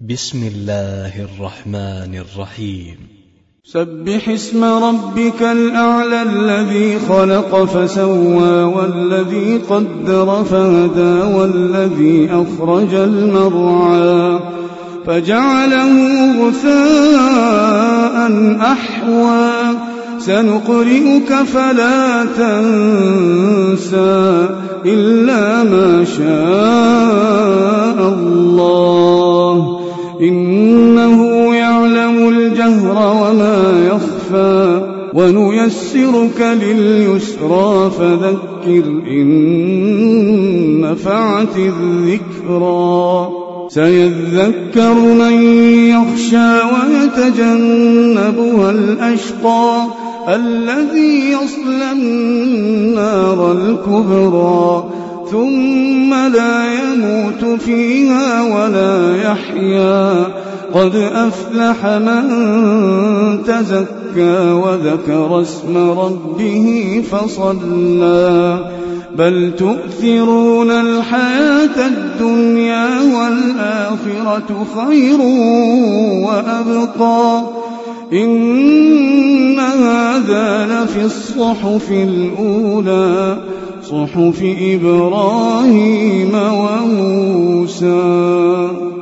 بسم الله الرحمن الرحيم. سبح اسم ربك الأعلى الذي خلق فسوى والذي قدر فهدى والذي أخرج المرعى فجعله غثاء أحوى سنقرئك فلا تنسى إلا ما شاء الله إنه يعلم الجهر وما يخفى ونيسرك لليسرى فذكر إن نفعت الذكرى سيذكر من يخشى ويتجنبها الأشقى الذي يصلى النار الكبرى ثم لا يموت فيها ولا يحيا قد أفلح من تزكى وذكر اسم ربه فصلى بل تؤثرون الحياة الدنيا والآخرة خير وأبقى إن هذا لفي الصحف الأولى صحف إبراهيم وموسى.